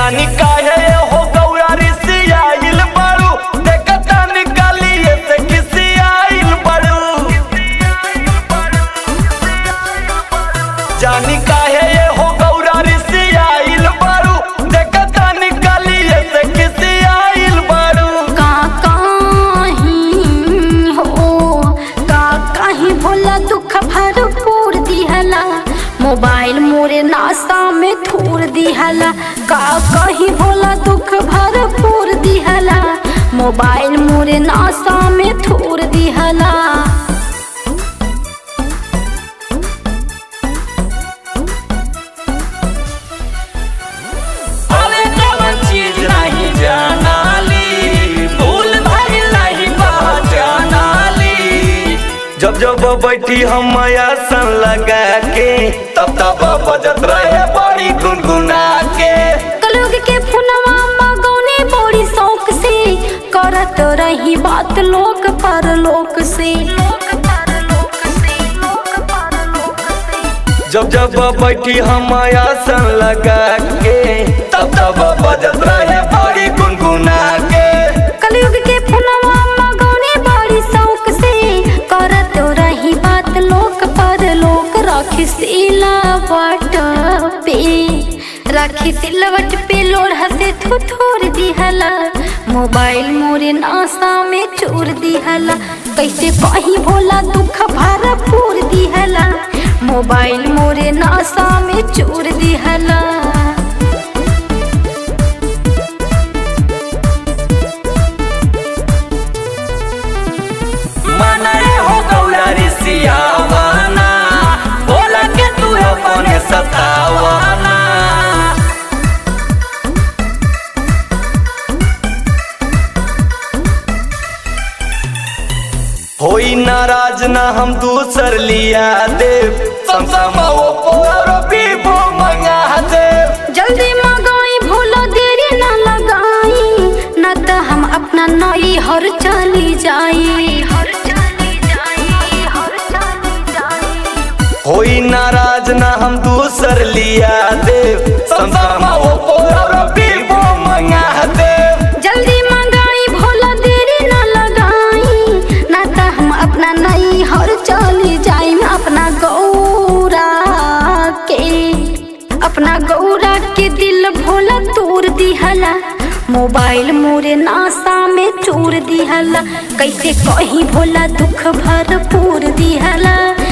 जानी काहे हो गौरा रिसियाइल बारू देखता निकालिए से किसियाइल बारू जानी काहे हो गौरा रिसियाइल बारू देखता निकालिए से किसियाइल बारू का कहीं भोला दुख भरपूर दिहला मोबाइल मोरे नाश्ता में थूर दिहला का कहीं भोला दुख भरपूर दिहला मोबाइल मोरे नाश्ता में थूर दिहला अरे कौन चीज नहीं जानाली भूल भाई नहीं पहचानाली जब जब बैठी हम आसन लगा के तब तब बजत रहे बड़ी गुनगुना के कलुग के फुनवा मगौने बड़ी शौक से करत रही बात लोक पर लोक से जब जब बैठी हम आसन लगा के तब तब बजत रहे बड़ी गुनगुना के कलयुग के फुनवा मगौने बड़ी शौक से करत रही बात लोक पर लोक राखी सिलवट पे लोढ़ा से थोड़ दिहला मोबाइल मोरे नाश्ता में चूर दिहला कैसे कहीं भोला दुख भरपूर दिहला मोबाइल मोरे नाश्ता में चूर दिहला मनाए हो गौरा रिसियावाना बोला के तू अपने सतावाना होई नाराज ना हम दूसर लिया देव समसमा वो पोर पीपो मंगा देव जल्दी मंगाई भोला देरी ना लगाई न तो हम अपना नई हर चली जाई होई नाराज ना हम दूसर लिया देव समसमा वो पोर पीपो मंगा देव जल्दी मंगाई भोला देरी ना लगाई न तो हम अपना नई हर चली जाई अपना गौरा के दिल भोला तोड़ दिहला मोबाइल मोरे नाश्ता में चूर दिहला कैसे कहीं भोला दुख भरपूर दिहला